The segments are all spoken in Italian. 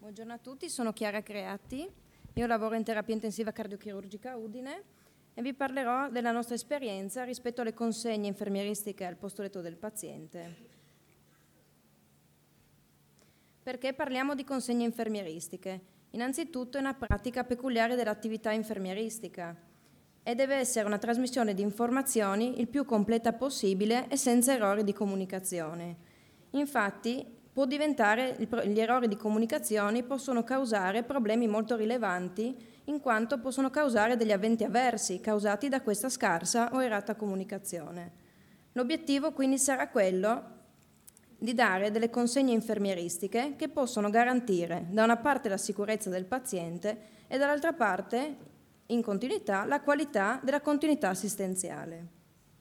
Buongiorno a tutti, sono Chiara Creati, io lavoro in terapia intensiva cardiochirurgica a Udine e vi parlerò della nostra esperienza rispetto alle consegne infermieristiche al posto letto del paziente. Perché parliamo di consegne infermieristiche? Innanzitutto è una pratica peculiare dell'attività infermieristica e deve essere una trasmissione di informazioni il più completa possibile e senza errori di comunicazione. Infatti, gli errori di comunicazione possono causare problemi molto rilevanti in quanto possono causare degli eventi avversi causati da questa scarsa o errata comunicazione. L'obiettivo quindi sarà quello di dare delle consegne infermieristiche che possono garantire da una parte la sicurezza del paziente e dall'altra parte, in continuità, la qualità della continuità assistenziale.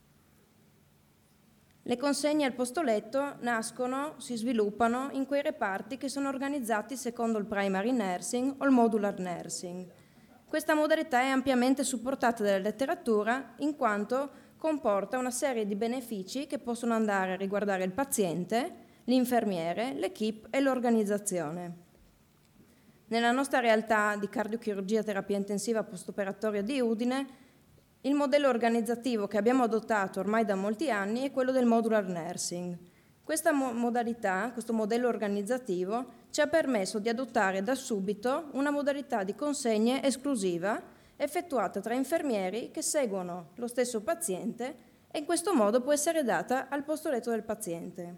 Le consegne al posto letto si sviluppano in quei reparti che sono organizzati secondo il primary nursing o il modular nursing. Questa modalità è ampiamente supportata dalla letteratura in quanto comporta una serie di benefici che possono andare a riguardare il paziente, l'infermiere, l'equipe e l'organizzazione. Nella nostra realtà di cardiochirurgia terapia intensiva postoperatoria di Udine, il modello organizzativo che abbiamo adottato ormai da molti anni è quello del modular nursing. Questa modalità, questo modello organizzativo, ci ha permesso di adottare da subito una modalità di consegne esclusiva effettuata tra infermieri che seguono lo stesso paziente e in questo modo può essere data al posto letto del paziente.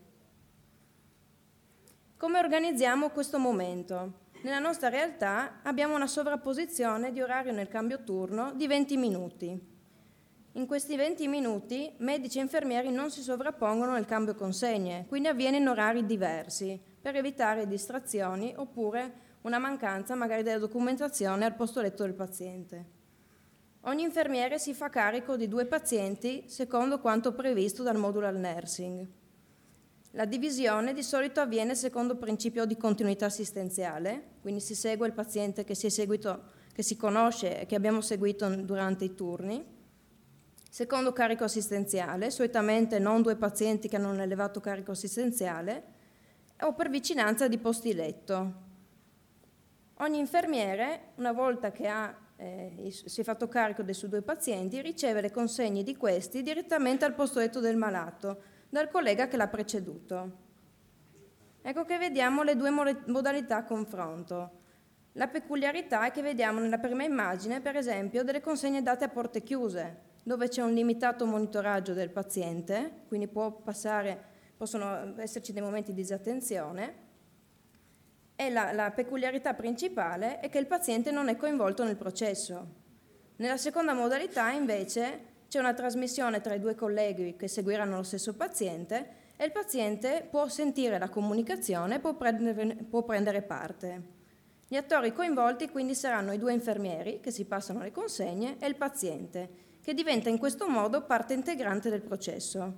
Come organizziamo questo momento? Nella nostra realtà abbiamo una sovrapposizione di orario nel cambio turno di 20 minuti. In questi 20 minuti medici e infermieri non si sovrappongono nel cambio consegne, quindi avviene in orari diversi per evitare distrazioni oppure una mancanza magari della documentazione al posto letto del paziente. Ogni infermiere si fa carico di 2 pazienti secondo quanto previsto dal modular nursing. La divisione di solito avviene secondo principio di continuità assistenziale, quindi si segue il paziente che si conosce e che abbiamo seguito durante i turni. Secondo carico assistenziale, solitamente non 2 pazienti che hanno un elevato carico assistenziale, o per vicinanza di posti letto. Ogni infermiere, una volta che si è fatto carico dei suoi 2 pazienti, riceve le consegne di questi direttamente al posto letto del malato, dal collega che l'ha preceduto. Ecco che vediamo le 2 modalità a confronto. La peculiarità è che vediamo nella prima immagine, per esempio, delle consegne date a porte chiuse, dove c'è un limitato monitoraggio del paziente, quindi possono esserci dei momenti di disattenzione, e la peculiarità principale è che il paziente non è coinvolto nel processo. Nella seconda modalità, invece, c'è una trasmissione tra i 2 colleghi che seguiranno lo stesso paziente e il paziente può sentire la comunicazione e può prendere parte. Gli attori coinvolti quindi saranno i 2 infermieri che si passano le consegne e il paziente, che diventa in questo modo parte integrante del processo.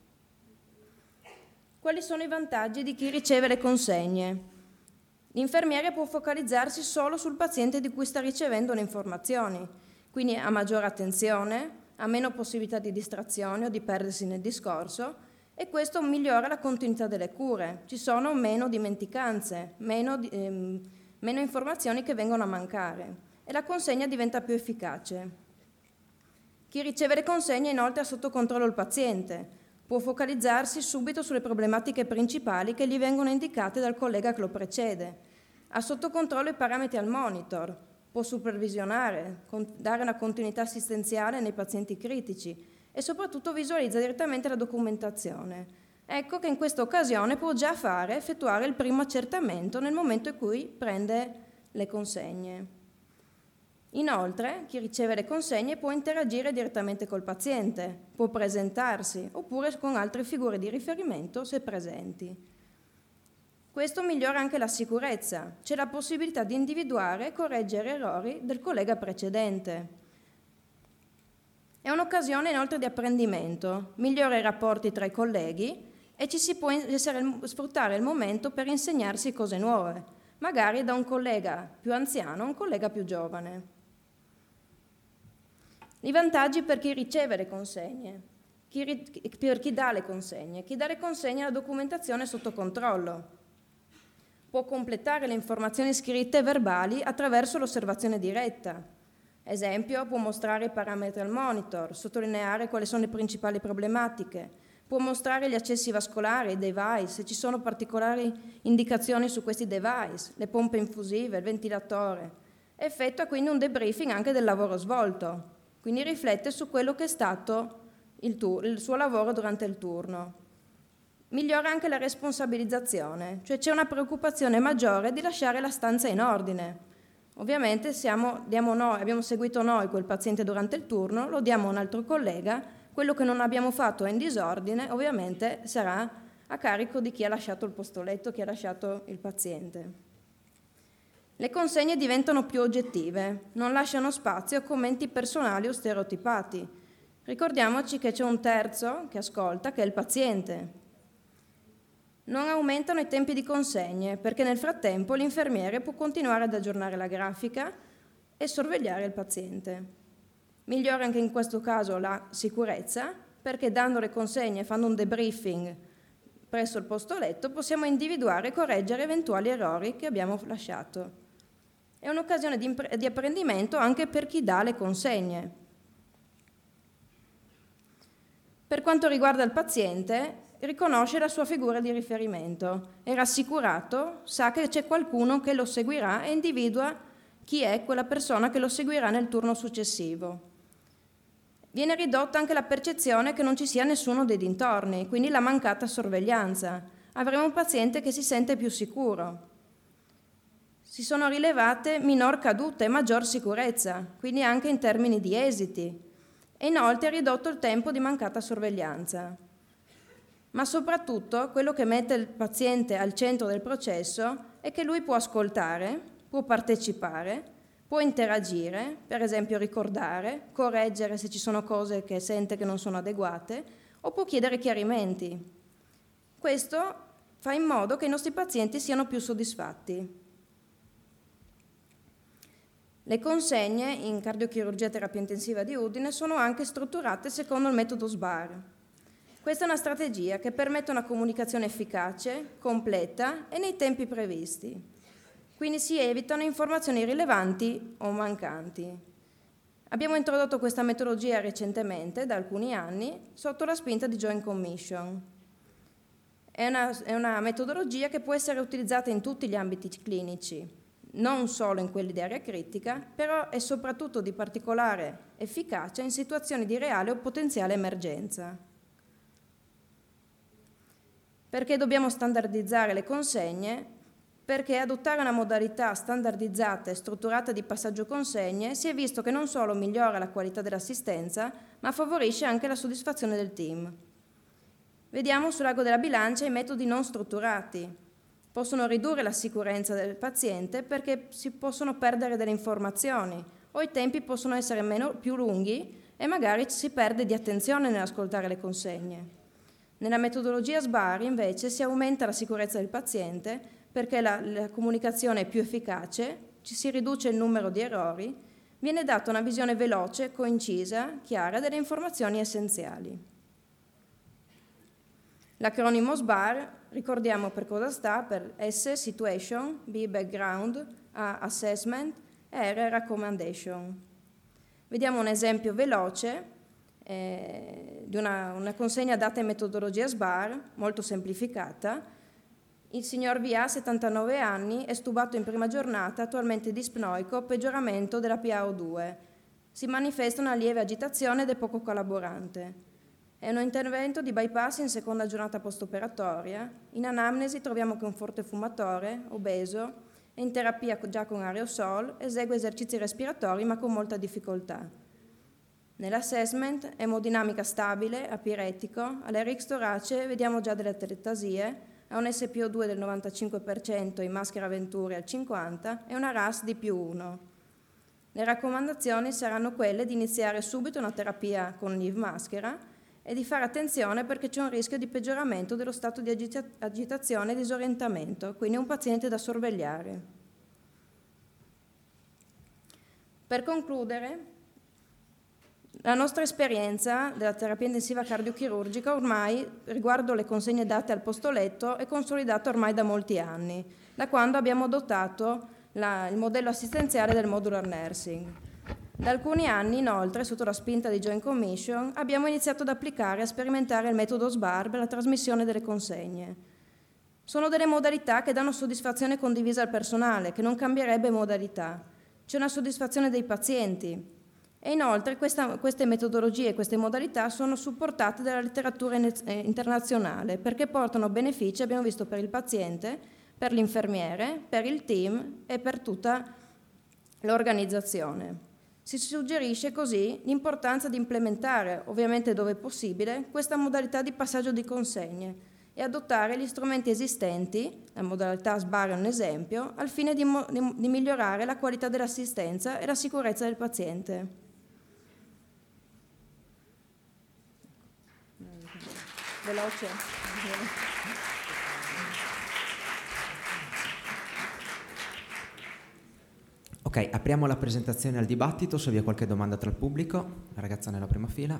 Quali sono i vantaggi di chi riceve le consegne? L'infermiere può focalizzarsi solo sul paziente di cui sta ricevendo le informazioni, quindi ha maggiore attenzione, ha meno possibilità di distrazione o di perdersi nel discorso e questo migliora la continuità delle cure. Ci sono meno dimenticanze, meno informazioni che vengono a mancare e la consegna diventa più efficace. Chi riceve le consegne inoltre ha sotto controllo il paziente, può focalizzarsi subito sulle problematiche principali che gli vengono indicate dal collega che lo precede, ha sotto controllo i parametri al monitor, può supervisionare, dare una continuità assistenziale nei pazienti critici e soprattutto visualizza direttamente la documentazione. Ecco che in questa occasione può già effettuare il primo accertamento nel momento in cui prende le consegne. Inoltre, chi riceve le consegne può interagire direttamente col paziente, può presentarsi oppure con altre figure di riferimento se presenti. Questo migliora anche la sicurezza, c'è la possibilità di individuare e correggere errori del collega precedente. È un'occasione inoltre di apprendimento, migliora i rapporti tra i colleghi e ci si può sfruttare il momento per insegnarsi cose nuove, magari da un collega più anziano a un collega più giovane. I vantaggi per chi riceve le consegne, per chi dà le consegne. Chi dà le consegne ha la documentazione sotto controllo. può completare le informazioni scritte e verbali attraverso l'osservazione diretta. Esempio, può mostrare i parametri al monitor, sottolineare quali sono le principali problematiche, può mostrare gli accessi vascolari, i device, se ci sono particolari indicazioni su questi device, le pompe infusive, il ventilatore. Effettua quindi un debriefing anche del lavoro svolto, quindi riflette su quello che è stato il suo lavoro durante il turno. Migliora anche la responsabilizzazione, cioè c'è una preoccupazione maggiore di lasciare la stanza in ordine. Ovviamente abbiamo seguito noi quel paziente durante il turno, lo diamo a un altro collega, quello che non abbiamo fatto è in disordine, ovviamente sarà a carico di chi ha lasciato il posto letto, chi ha lasciato il paziente. Le consegne diventano più oggettive, non lasciano spazio a commenti personali o stereotipati. Ricordiamoci che c'è un terzo che ascolta, che è il paziente. Non aumentano i tempi di consegne, perché nel frattempo l'infermiere può continuare ad aggiornare la grafica e sorvegliare il paziente. Migliora anche in questo caso la sicurezza, perché dando le consegne e fanno un debriefing presso il posto letto possiamo individuare e correggere eventuali errori che abbiamo lasciato. È un'occasione di apprendimento anche per chi dà le consegne. Per quanto riguarda il paziente, riconosce la sua figura di riferimento, è rassicurato, sa che c'è qualcuno che lo seguirà e individua chi è quella persona che lo seguirà nel turno successivo. Viene ridotta anche la percezione che non ci sia nessuno dei dintorni, quindi la mancata sorveglianza. Avremo un paziente che si sente più sicuro. Si sono rilevate minor cadute e maggior sicurezza, quindi anche in termini di esiti. E inoltre è ridotto il tempo di mancata sorveglianza. Ma soprattutto quello che mette il paziente al centro del processo è che lui può ascoltare, può partecipare, può interagire, per esempio ricordare, correggere se ci sono cose che sente che non sono adeguate, o può chiedere chiarimenti. Questo fa in modo che i nostri pazienti siano più soddisfatti. Le consegne in cardiochirurgia e terapia intensiva di Udine sono anche strutturate secondo il metodo SBAR. Questa è una strategia che permette una comunicazione efficace, completa e nei tempi previsti. Quindi si evitano informazioni rilevanti o mancanti. Abbiamo introdotto questa metodologia recentemente, da alcuni anni, sotto la spinta di Joint Commission. È una metodologia che può essere utilizzata in tutti gli ambiti clinici, non solo in quelli di area critica, però è soprattutto di particolare efficacia in situazioni di reale o potenziale emergenza. Perché dobbiamo standardizzare le consegne? Perché adottare una modalità standardizzata e strutturata di passaggio consegne si è visto che non solo migliora la qualità dell'assistenza, ma favorisce anche la soddisfazione del team. Vediamo sull'ago della bilancia i metodi non strutturati. Possono ridurre la sicurezza del paziente perché si possono perdere delle informazioni o i tempi possono essere più lunghi e magari si perde di attenzione nell'ascoltare le consegne. Nella metodologia SBAR invece si aumenta la sicurezza del paziente perché la comunicazione è più efficace, ci si riduce il numero di errori, viene data una visione veloce, concisa, chiara delle informazioni essenziali. L'acronimo SBAR, ricordiamo per cosa sta, per S, Situation, B, Background, A, Assessment, R, Recommendation. Vediamo un esempio veloce di una consegna data in metodologia SBAR, molto semplificata. Il signor V ha 79 anni, è stubato in prima giornata, attualmente dispnoico, peggioramento della PaO2. Si manifesta una lieve agitazione ed è poco collaborante. È un intervento di bypass in seconda giornata post-operatoria. In anamnesi troviamo che è un forte fumatore, obeso, è in terapia già con aerosol, esegue esercizi respiratori ma con molta difficoltà. Nell'assessment, emodinamica stabile, apiretico, all'RX torace vediamo già delle atelettasie, ha un SpO2 del 95% in maschera Venturi al 50% e una RAS di +1. Le raccomandazioni saranno quelle di iniziare subito una terapia con NIV maschera e di fare attenzione perché c'è un rischio di peggioramento dello stato di agitazione e disorientamento, quindi è un paziente da sorvegliare. Per concludere, La nostra esperienza della terapia intensiva cardiochirurgica ormai riguardo le consegne date al posto letto è consolidata ormai da molti anni, da quando abbiamo adottato il modello assistenziale del modular nursing. Da alcuni anni, inoltre, sotto la spinta di Joint Commission, abbiamo iniziato ad applicare e a sperimentare il metodo SBAR per la trasmissione delle consegne. Sono delle modalità che danno soddisfazione condivisa al personale, che non cambierebbe modalità. C'è una soddisfazione dei pazienti. E inoltre queste metodologie e queste modalità sono supportate dalla letteratura internazionale perché portano benefici, abbiamo visto, per il paziente, per l'infermiere, per il team e per tutta l'organizzazione. Si suggerisce così l'importanza di implementare, ovviamente dove possibile, questa modalità di passaggio di consegne e adottare gli strumenti esistenti, la modalità SBAR è un esempio, al fine di migliorare la qualità dell'assistenza e la sicurezza del paziente. Veloce. Ok, apriamo la presentazione al dibattito, se vi è qualche domanda tra il pubblico. La ragazza nella prima fila.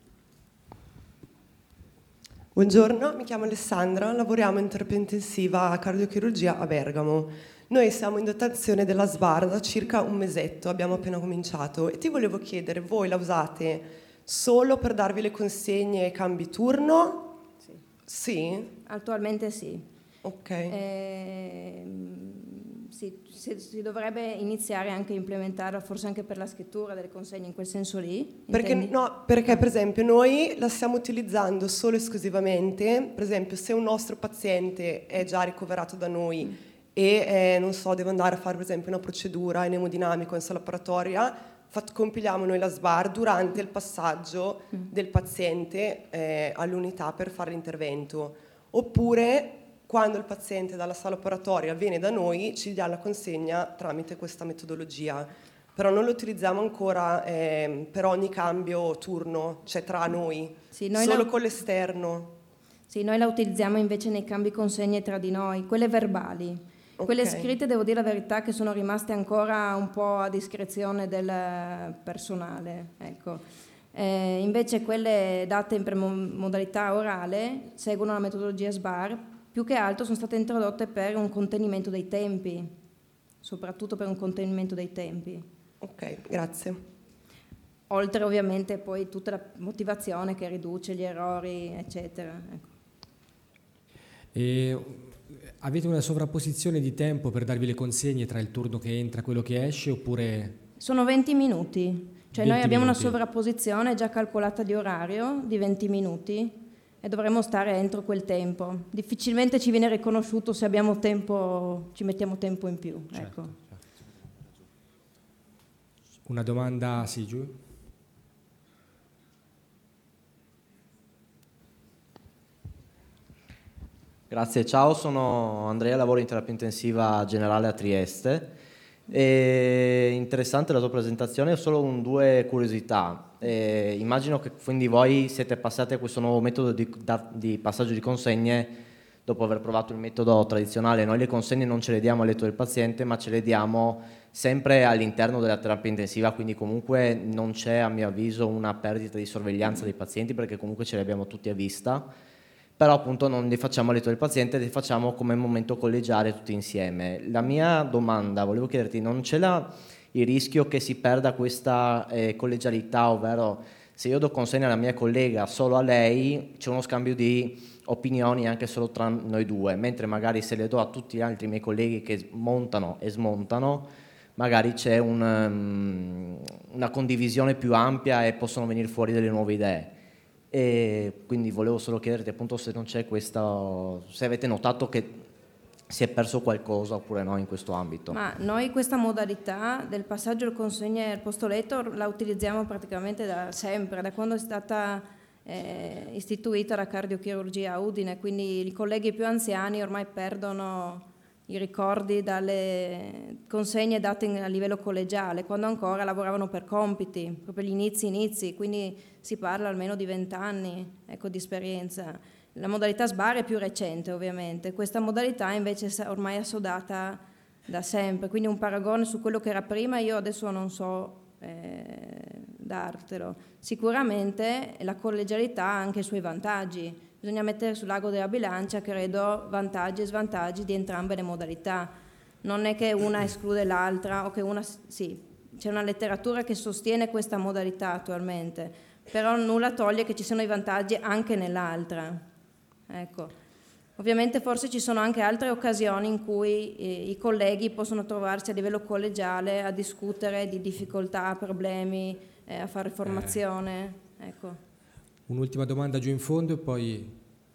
Buongiorno, mi chiamo Alessandra, lavoriamo in terapia intensiva a cardiochirurgia a Bergamo. Noi siamo in dotazione della SBAR da circa un mesetto, abbiamo appena cominciato e ti volevo chiedere, voi la usate solo per darvi le consegne e cambi turno? Sì. Sì? Attualmente sì. Ok. Sì, si dovrebbe iniziare anche a implementarla, forse anche per la scrittura delle consegne in quel senso lì. Perché per esempio noi la stiamo utilizzando solo e esclusivamente, per esempio se un nostro paziente è già ricoverato da noi e non so, deve andare a fare per esempio una procedura in emodinamico in sala operatoria, compiliamo noi la SBAR durante il passaggio del paziente all'unità per fare l'intervento. Oppure quando il paziente dalla sala operatoria viene da noi ci dà la consegna tramite questa metodologia, però non lo utilizziamo ancora per ogni cambio turno, cioè tra noi, sì, solo con l'esterno. Sì, noi la utilizziamo invece nei cambi consegne tra di noi, quelle verbali. Okay. Quelle scritte, devo dire la verità, che sono rimaste ancora un po' a discrezione del personale, ecco. Invece quelle date in modalità orale seguono la metodologia SBAR. Più che altro sono state introdotte per un contenimento dei tempi, soprattutto per un contenimento dei tempi. Ok, grazie. Oltre ovviamente poi tutta la motivazione che riduce gli errori, eccetera. Ecco. E avete una sovrapposizione di tempo per darvi le consegne tra il turno che entra e quello che esce, oppure? Sono 20 minuti, cioè 20 noi abbiamo minuti. una sovrapposizione già calcolata di orario di 20 minuti. E dovremmo stare entro quel tempo. Difficilmente ci viene riconosciuto se abbiamo tempo, ci mettiamo tempo in più. Certo, ecco. certo. Una domanda, sì, giù. Grazie, ciao, sono Andrea, lavoro in terapia intensiva generale a Trieste. Interessante la tua presentazione, ho solo due curiosità. Immagino che quindi voi siete passati a questo nuovo metodo di passaggio di consegne dopo aver provato il metodo tradizionale. Noi le consegne non ce le diamo al letto del paziente, ma ce le diamo sempre all'interno della terapia intensiva, quindi comunque non c'è, a mio avviso, una perdita di sorveglianza dei pazienti, perché comunque ce le abbiamo tutti a vista. Però appunto non li facciamo a letto del paziente, li facciamo come momento collegiale tutti insieme. La mia domanda, volevo chiederti, non c'è il rischio che si perda questa collegialità, ovvero se io do consegna alla mia collega solo a lei, c'è uno scambio di opinioni anche solo tra noi due, mentre magari se le do a tutti gli altri miei colleghi che montano e smontano, magari c'è una condivisione più ampia e possono venire fuori delle nuove idee. E quindi volevo solo chiederti appunto se non c'è questa, se avete notato che si è perso qualcosa oppure no in questo ambito. Ma noi questa modalità del passaggio al consegne al posto letto la utilizziamo praticamente da sempre, da quando è stata istituita la cardiochirurgia a Udine, quindi i colleghi più anziani ormai perdono i ricordi dalle consegne date a livello collegiale, quando ancora lavoravano per compiti, proprio gli inizi, quindi si parla almeno di 20 anni, ecco, di esperienza. La modalità SBAR è più recente ovviamente, questa modalità invece è ormai assodata da sempre, quindi un paragone su quello che era prima io adesso non so dartelo. Sicuramente la collegialità ha anche i suoi vantaggi, bisogna mettere sull'ago della bilancia, credo, vantaggi e svantaggi di entrambe le modalità. Non è che una esclude l'altra o che una... Sì, c'è una letteratura che sostiene questa modalità attualmente, però nulla toglie che ci siano i vantaggi anche nell'altra. Ecco. Ovviamente forse ci sono anche altre occasioni in cui i colleghi possono trovarsi a livello collegiale a discutere di difficoltà, problemi, a fare formazione. Ecco. Un'ultima domanda giù in fondo e poi...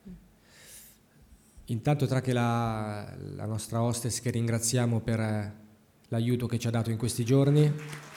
Intanto tra che la nostra hostess, che ringraziamo per l'aiuto che ci ha dato in questi giorni.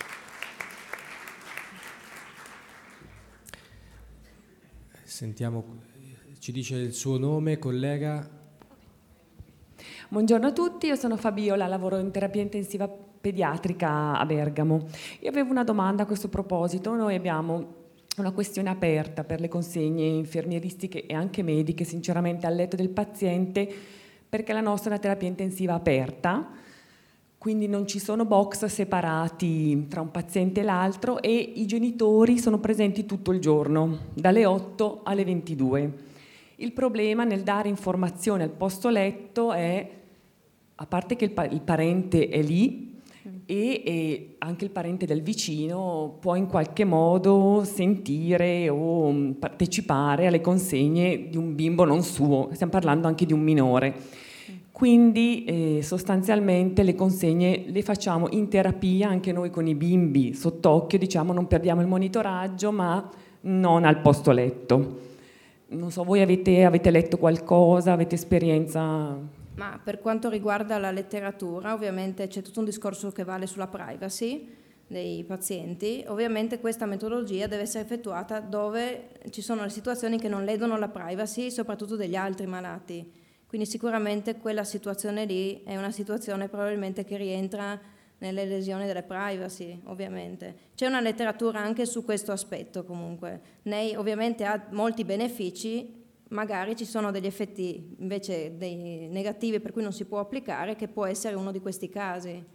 Sentiamo, ci dice il suo nome, collega. Buongiorno a tutti, io sono Fabiola, lavoro in terapia intensiva pediatrica a Bergamo. Io avevo una domanda a questo proposito. Noi abbiamo una questione aperta per le consegne infermieristiche e anche mediche, sinceramente, al letto del paziente, perché la nostra è una terapia intensiva aperta, quindi non ci sono box separati tra un paziente e l'altro e i genitori sono presenti tutto il giorno, dalle 8 alle 22. Il problema nel dare informazione al posto letto è, a parte che il parente è lì, e anche il parente del vicino può in qualche modo sentire o partecipare alle consegne di un bimbo non suo, stiamo parlando anche di un minore. Quindi sostanzialmente le consegne le facciamo in terapia anche noi con i bimbi sott'occhio, diciamo, non perdiamo il monitoraggio, ma non al posto letto. Non so, voi avete letto qualcosa, avete esperienza? Ma per quanto riguarda la letteratura, ovviamente c'è tutto un discorso che vale sulla privacy dei pazienti. Ovviamente questa metodologia deve essere effettuata dove ci sono le situazioni che non ledono la privacy, soprattutto degli altri malati. Quindi sicuramente quella situazione lì è una situazione probabilmente che rientra nelle lesioni delle privacy, ovviamente. C'è una letteratura anche su questo aspetto comunque. NEI ovviamente ha molti benefici, magari ci sono degli effetti invece dei negativi per cui non si può applicare, che può essere uno di questi casi.